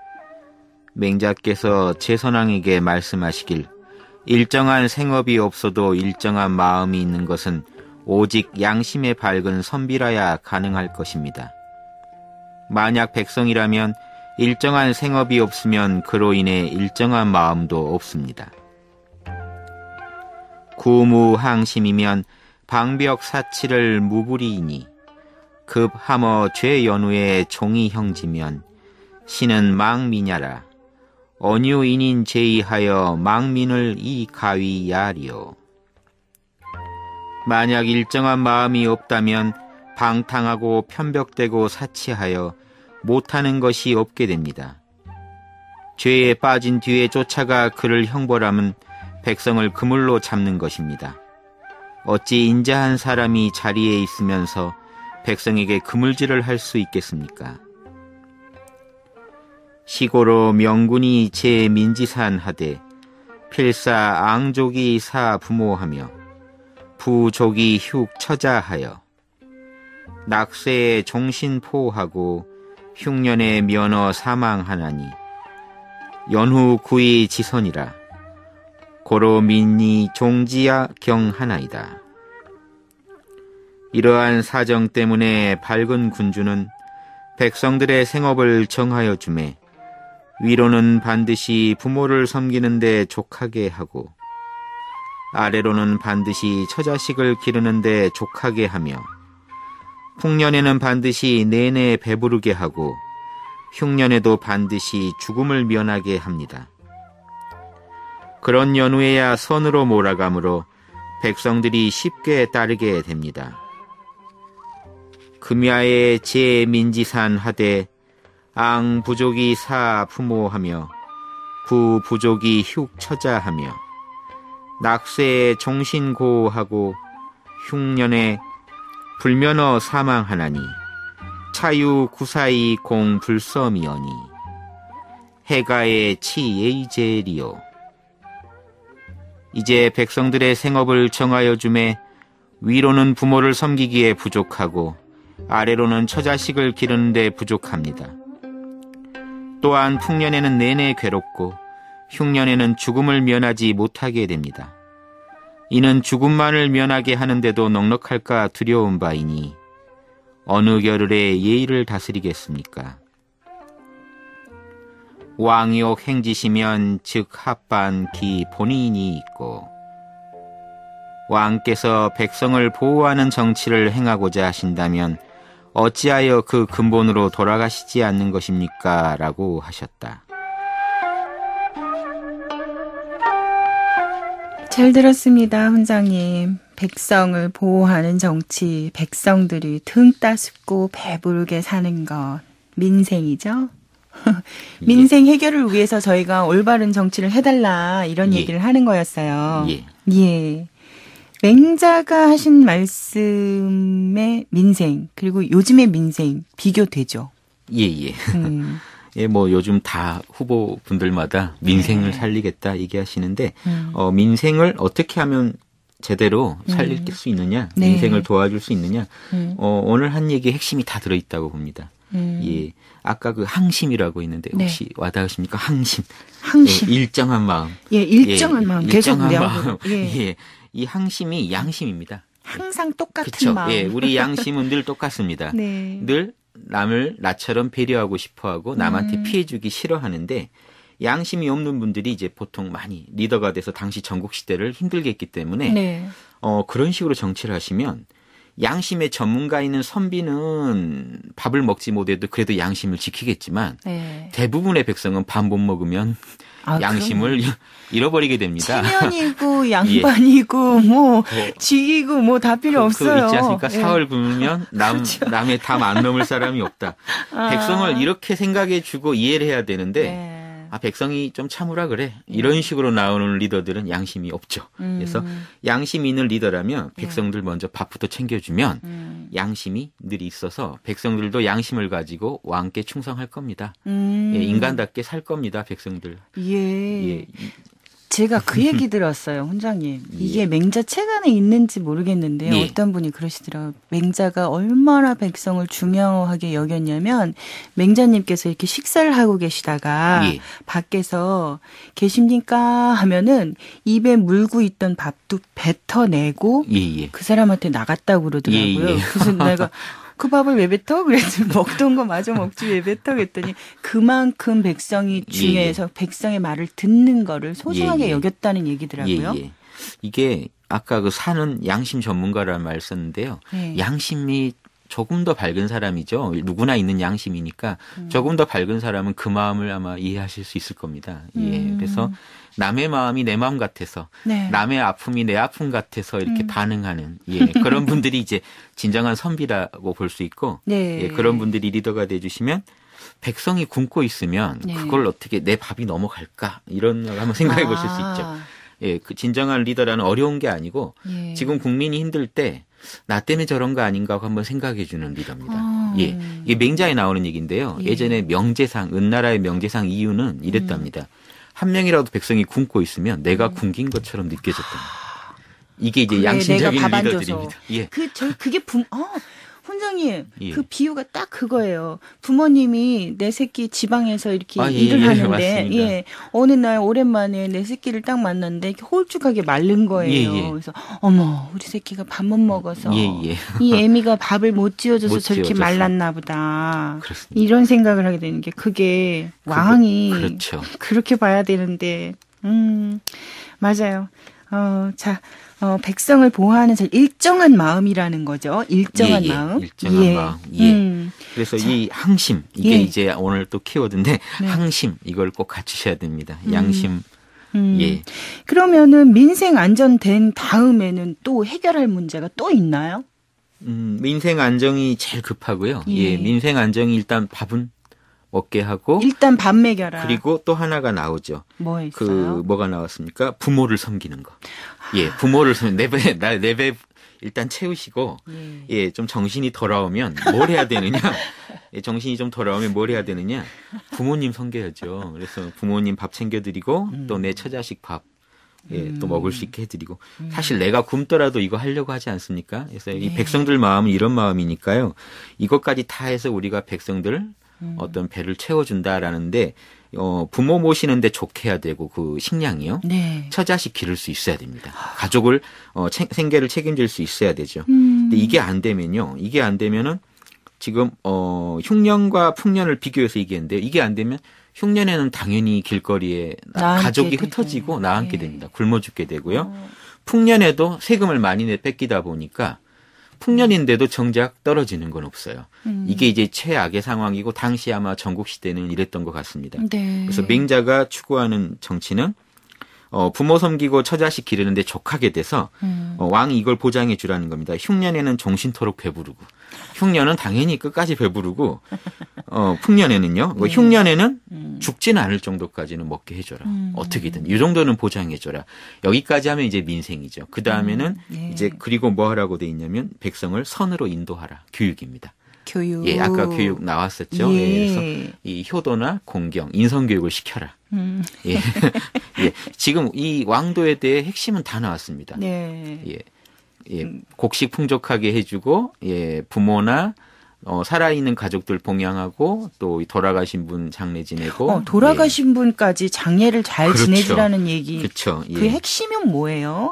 맹자께서 제선왕에게 말씀하시길 일정한 생업이 없어도 일정한 마음이 있는 것은 오직 양심의 밝은 선비라야 가능할 것입니다. 만약 백성이라면 일정한 생업이 없으면 그로 인해 일정한 마음도 없습니다. 구무항심이면 방벽 사치를 무부리이니 급하머 죄연우의 종이 형지면 신은 망미냐라. 언유인인 제의하여 망민을 이 가위야리요. 만약 일정한 마음이 없다면 방탕하고 편벽되고 사치하여 못하는 것이 없게 됩니다. 죄에 빠진 뒤에 쫓아가 그를 형벌함은 백성을 그물로 잡는 것입니다. 어찌 인자한 사람이 자리에 있으면서 백성에게 그물질을 할 수 있겠습니까? 시고로 명군이 제 민지산하되 필사 앙족이 사 부모하며 부족이 흉 처자하여 낙세에 종신포하고 흉년에 면허 사망하나니 연후 구이 지선이라 고로 민니 종지야 경하나이다. 이러한 사정 때문에 밝은 군주는 백성들의 생업을 정하여 주매 위로는 반드시 부모를 섬기는 데 족하게 하고 아래로는 반드시 처자식을 기르는 데 족하게 하며 풍년에는 반드시 내내 배부르게 하고 흉년에도 반드시 죽음을 면하게 합니다. 그런 연후에야 선으로 몰아가므로 백성들이 쉽게 따르게 됩니다. 금야에 제 민지산 하되 앙 부족이 사 부모하며 부 부족이 흉 처자하며 낙세에 종신고하고 흉년에 불면허 사망하나니 차유 구사이 공 불섬이여니 해가의 치예이제리요. 이제 백성들의 생업을 정하여 주매 위로는 부모를 섬기기에 부족하고 아래로는 처자식을 기르는 데 부족합니다. 또한 풍년에는 내내 괴롭고 흉년에는 죽음을 면하지 못하게 됩니다. 이는 죽음만을 면하게 하는데도 넉넉할까 두려운 바이니 어느 겨를에 예의를 다스리겠습니까? 왕이옥 행지시면 즉 합반 기 본인이 있고 왕께서 백성을 보호하는 정치를 행하고자 하신다면 어찌하여 그 근본으로 돌아가시지 않는 것입니까? 라고 하셨다. 잘 들었습니다, 훈장님. 백성을 보호하는 정치, 백성들이 등 따숩고 배부르게 사는 것, 민생이죠. 민생 해결을 위해서 저희가 올바른 정치를 해달라 이런 얘기를 하는 거였어요. 예. 맹자가 하신 말씀의 민생 그리고 요즘의 민생 비교되죠. 예. 예, 뭐 요즘 다 후보분들마다 민생을 살리겠다 얘기하시는데 민생을 어떻게 하면 제대로 살릴 수 있느냐, 민생을 도와줄 수 있느냐, 오늘 한 얘기의 핵심이 다 들어있다고 봅니다. 예, 아까 그 항심이라고 있는데 혹시 와닿으십니까? 항심. 예, 일정한 마음. 예, 일정한 마음. 계속 마음. 예, 이 항심이 양심입니다. 항상 똑같은 그쵸? 마음. 예, 우리 양심은 늘 똑같습니다. 늘 남을 나처럼 배려하고 싶어하고 남한테 피해주기 싫어하는데 양심이 없는 분들이 이제 보통 많이 리더가 돼서 당시 전국 시대를 힘들게 했기 때문에 그런 식으로 정치를 하시면 양심의 전문가인 선비는 밥을 먹지 못해도 그래도 양심을 지키겠지만 대부분의 백성은 밥 못 먹으면 양심을 잃어버리게 됩니다. 체면이고 양반이고 뭐 직이고 뭐 다 필요 없어요. 있지 않습니까? 사흘 굶으면 그렇죠. 남의 담 안 넘을 사람이 없다. 백성을 이렇게 생각해 주고 이해를 해야 되는데 백성이 좀 참으라 그래. 이런 식으로 나오는 리더들은 양심이 없죠. 그래서 양심이 있는 리더라면 백성들 먼저 밥부터 챙겨주면 양심이 늘 있어서 백성들도 양심을 가지고 왕께 충성할 겁니다. 예, 인간답게 살 겁니다. 백성들. 예. 제가 그 얘기 들었어요, 훈장님. 이게 맹자 책 안에 있는지 모르겠는데요. 어떤 분이 그러시더라고요. 맹자가 얼마나 백성을 중요하게 여겼냐면 맹자님께서 이렇게 식사를 하고 계시다가 밖에서 계십니까 하면은 입에 물고 있던 밥도 뱉어내고 그 사람한테 나갔다고 그러더라고요. 그래서 내가 그 밥을 왜 뱉어? 그랬더니 먹던 거 마저 먹지 왜 뱉어? 그랬더니 그만큼 백성이 중요해서 백성의 말을 듣는 거를 소중하게 여겼다는 얘기더라고요. 이게 아까 그 사는 양심 전문가라는 말 썼는데요. 양심이 조금 더 밝은 사람이죠. 누구나 있는 양심이니까 조금 더 밝은 사람은 그 마음을 아마 이해하실 수 있을 겁니다. 그래서 남의 마음이 내 마음 같아서 남의 아픔이 내 아픔 같아서 이렇게 반응하는 그런 분들이 이제 진정한 선비라고 볼 수 있고 그런 분들이 리더가 돼 주시면 백성이 굶고 있으면 그걸 어떻게 내 밥이 넘어갈까 이런 걸 한번 생각해 보실 수 있죠. 그 진정한 리더라는 어려운 게 아니고 지금 국민이 힘들 때 나 때문에 저런 거 아닌가 하고 한번 생각해 주는 리더입니다. 이게 맹자에 나오는 얘기인데요. 예전에 명제상, 은나라의 명제상 이유는 이랬답니다. 한 명이라도 백성이 굶고 있으면 내가 굶긴 것처럼 느껴졌답니다. 이게 이제 양심적인 리더들입니다. 그게 훈장님, 그 비유가 딱 그거예요. 부모님이 내 새끼 지방에서 이렇게 일을 하는데, 어느 날 오랜만에 내 새끼를 딱 만났는데 이렇게 홀쭉하게 마른 거예요. 그래서 어머, 우리 새끼가 밥 못 먹어서 이 애미가 밥을 못 지어줘서 저렇게 말랐나 보다. 그렇습니다. 이런 생각을 하게 되는 게 그게 왕이 그렇게 봐야 되는데, 맞아요. 백성을 보호하는 일정한 마음이라는 거죠. 일정한 마음. 일정한 마음. 그래서 이 항심, 이게 이제 오늘 또 키워드인데 항심 이걸 꼭 갖추셔야 됩니다. 양심. 그러면은 민생 안정된 다음에는 또 해결할 문제가 또 있나요? 민생 안정이 제일 급하고요. 민생 안정이 일단 밥은 먹게 하고 일단 밥 먹여라. 그리고 또 하나가 나오죠. 뭐 있어요? 뭐가 나왔습니까? 부모를 섬기는 거. 부모를 내 배 일단 채우시고 좀 정신이 돌아오면 뭘 해야 되느냐? 정신이 좀 돌아오면 뭘 해야 되느냐? 부모님 섬겨야죠. 그래서 부모님 밥 챙겨드리고 또 내 처자식 밥 또 먹을 수 있게 해드리고 사실 내가 굶더라도 이거 하려고 하지 않습니까? 그래서 이 백성들 마음은 이런 마음이니까요. 이것까지 다 해서 우리가 백성들 어떤 배를 채워준다라는데 부모 모시는데 좋게 해야 되고 그 식량이요. 네. 처자식 기를 수 있어야 됩니다. 가족을 생계를 책임질 수 있어야 되죠. 근데 이게 안 되면요. 이게 안 되면은 지금 흉년과 풍년을 비교해서 얘기했는데요. 이게 안 되면 흉년에는 당연히 길거리에 가족이 흩어지고 나앉게 됩니다. 굶어 죽게 되고요. 풍년에도 세금을 많이 뺏기다 보니까 풍년인데도 정작 떨어지는 건 없어요. 이게 이제 최악의 상황이고 당시 아마 전국 시대는 이랬던 것 같습니다. 네. 그래서 맹자가 추구하는 정치는 부모 섬기고 처자식 기르는데 족하게 돼서 왕이 이걸 보장해 주라는 겁니다. 흉년에는 정신토록 배부르고 흉년은 당연히 끝까지 배부르고 풍년에는요. 네. 흉년에는 죽지는 않을 정도까지는 먹게 해줘라. 어떻게든 이 정도는 보장해줘라. 여기까지 하면 이제 민생이죠. 그 다음에는 네. 이제 그리고 뭐 하라고 돼 있냐면 백성을 선으로 인도하라. 교육입니다. 교육. 예, 아까 교육 나왔었죠. 예. 예, 그래서 이 효도나 공경, 인성 교육을 시켜라. 예. 예. 지금 이 왕도에 대해 핵심은 다 나왔습니다. 네. 예. 예. 곡식 풍족하게 해주고, 예, 부모나 살아있는 가족들 봉양하고 또 돌아가신 분 장례 지내고. 돌아가신 예. 분까지 장례를 잘 그렇죠. 지내주라는 얘기. 그렇죠. 예. 그 핵심은 뭐예요?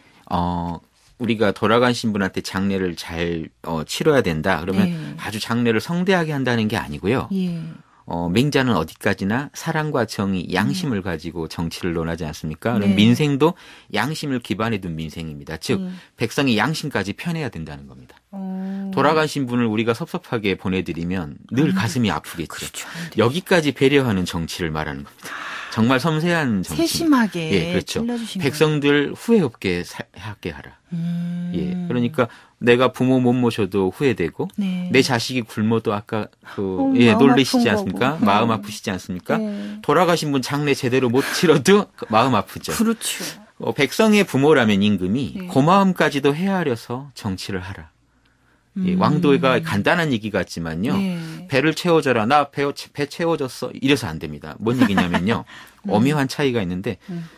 우리가 돌아가신 분한테 장례를 잘 치러야 된다. 그러면 네. 아주 장례를 성대하게 한다는 게 아니고요. 예. 맹자는 어디까지나 사랑과 정의, 양심을 가지고 정치를 논하지 않습니까? 그럼 네. 민생도 양심을 기반에 둔 민생입니다. 즉 백성이 양심까지 편해야 된다는 겁니다. 돌아가신 분을 우리가 섭섭하게 보내드리면 늘 가슴이 아프겠죠. 그렇죠. 여기까지 배려하는 정치를 말하는 겁니다. 정말 섬세한 정치. 세심하게 예, 그렇죠. 백성들 후회 없게 하게 하라. 예, 그러니까 내가 부모 못 모셔도 후회되고 네. 내 자식이 굶어도 아까 예, 놀리시지 않습니까? 마음 아프시지 않습니까? 네. 돌아가신 분 장례 제대로 못 치러도 마음 아프죠. 그렇죠. 백성의 부모라면 임금이 네. 그 마음까지도 헤아려서 정치를 하라. 예, 왕도가 간단한 얘기 같지만요. 네. 배를 채워줘라. 나 배 채워줬어. 이래서 안 됩니다. 뭔 얘기냐면요. 오묘한 차이가 있는데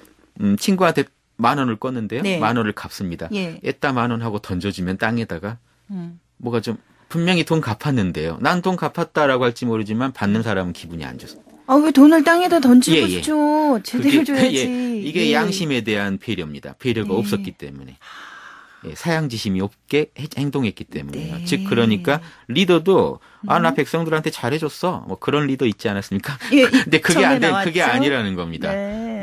친구한테 10,000원을 껐는데요. 네. 10,000원을 갚습니다. 예. 애따 10,000원 하고 던져주면 땅에다가 뭐가 좀 분명히 돈 갚았는데요. 난 돈 갚았다라고 할지 모르지만 받는 사람은 기분이 안 좋습니다. 왜 돈을 땅에다 던지고 싶죠. 제대로 줘야지. 예, 이게 양심에 대한 배려입니다. 배려가 없었기 때문에. 예, 사양지심이 없게 행동했기 때문에요. 네. 즉 그러니까 리더도 나 백성들한테 잘해줬어. 뭐 그런 리더 있지 않았습니까? 예, 근데 그게 안 돼. 그게 아니라는 겁니다. 네.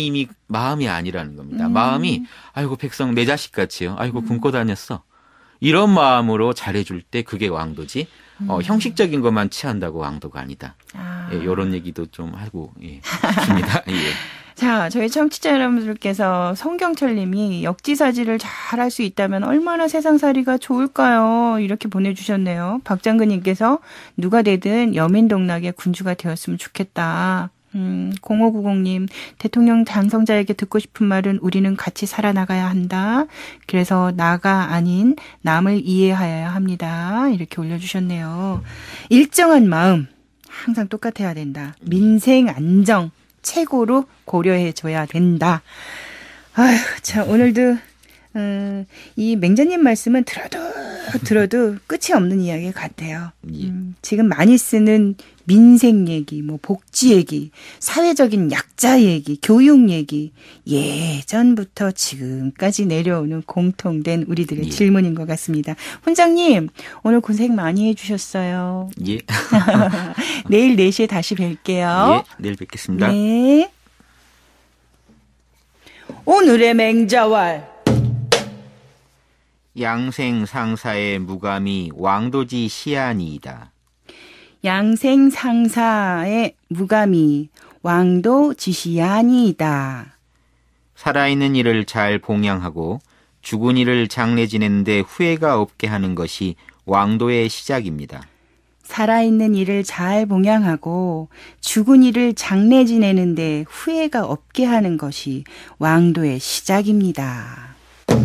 마음이 아니라는 겁니다. 마음이 아이고 백성 내 자식 같이요. 아이고 굶고 다녔어. 이런 마음으로 잘해줄 때 그게 왕도지. 형식적인 것만 취한다고 왕도가 아니다. 예, 이런 얘기도 좀 하고 싶습니다. 예. 자, 저희 청취자 여러분들께서 송경철님이 역지사지를 잘할 수 있다면 얼마나 세상살이가 좋을까요? 이렇게 보내주셨네요. 박장근님께서 누가 되든 여민동락의 군주가 되었으면 좋겠다. 0590님, 대통령 당선자에게 듣고 싶은 말은 우리는 같이 살아나가야 한다. 그래서 나가 아닌 남을 이해하여야 합니다. 이렇게 올려주셨네요. 일정한 마음, 항상 똑같아야 된다. 민생 안정. 최고로 고려해줘야 된다. 아휴, 자, 오늘도, 이 맹자님 말씀은 들어도 끝이 없는 이야기 같아요. 지금 많이 쓰는 민생 얘기, 뭐 복지 얘기, 사회적인 약자 얘기, 교육 얘기, 예전부터 지금까지 내려오는 공통된 우리들의 질문인 것 같습니다. 훈장님, 오늘 고생 많이 해주셨어요. 예. 내일 4시에 다시 뵐게요. 예, 내일 뵙겠습니다. 네. 오늘의 맹자왈. 양생상사의 무감이 왕도지 시안이이다. 양생상사의 무감이 왕도지시아니이다. 살아있는 이를 잘 봉양하고 죽은 이를 장례 지내는데 후회가 없게 하는 것이 왕도의 시작입니다. 살아있는 이를 잘 봉양하고 죽은 이를 장례 지내는데 후회가 없게 하는 것이 왕도의 시작입니다.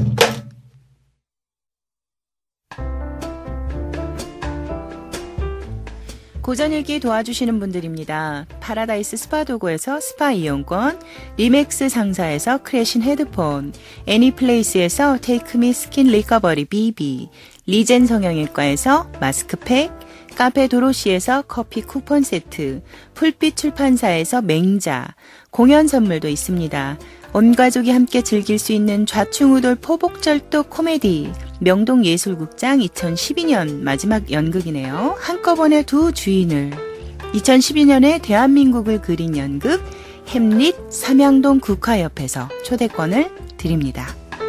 고전 읽기 도와주시는 분들입니다. 파라다이스 스파도고에서 스파 이용권, 리맥스 상사에서 크래신 헤드폰, 애니플레이스에서 테이크미 스킨 리커버리 BB, 리젠 성형외과에서 마스크팩, 카페 도로시에서 커피 쿠폰 세트, 풀빛 출판사에서 맹자, 공연 선물도 있습니다. 온 가족이 함께 즐길 수 있는 좌충우돌 포복절도 코미디, 명동예술극장 2012년 마지막 연극이네요. 한꺼번에 두 주인을. 2012년에 대한민국을 그린 연극 햄릿 삼양동 국화협에서 초대권을 드립니다.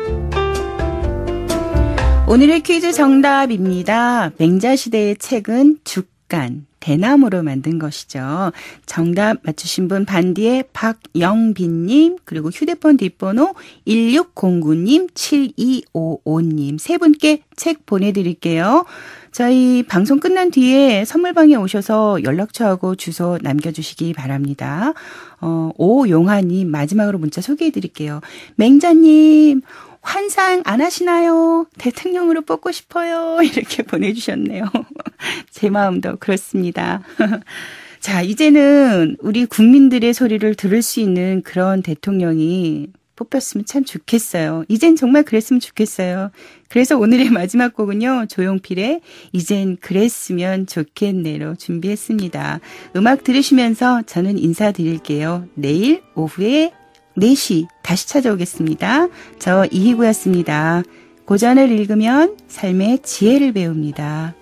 오늘의 퀴즈 정답입니다. 맹자시대의 책은 죽간, 대나무로 만든 것이죠. 정답 맞추신 분 반디에 박영빈님, 그리고 휴대폰 뒷번호 1609님, 7255님 세 분께 책 보내드릴게요. 저희 방송 끝난 뒤에 선물방에 오셔서 연락처하고 주소 남겨주시기 바랍니다. 오용하님 마지막으로 문자 소개해드릴게요. 맹자님, 환상 안 하시나요? 대통령으로 뽑고 싶어요. 이렇게 보내주셨네요. 제 마음도 그렇습니다. 자, 이제는 우리 국민들의 소리를 들을 수 있는 그런 대통령이 뽑혔으면 참 좋겠어요. 이젠 정말 그랬으면 좋겠어요. 그래서 오늘의 마지막 곡은요, 조용필의 이젠 그랬으면 좋겠네로 준비했습니다. 음악 들으시면서 저는 인사드릴게요. 내일 오후에 4시 다시 찾아오겠습니다. 저 이희구였습니다. 고전을 읽으면 삶의 지혜를 배웁니다.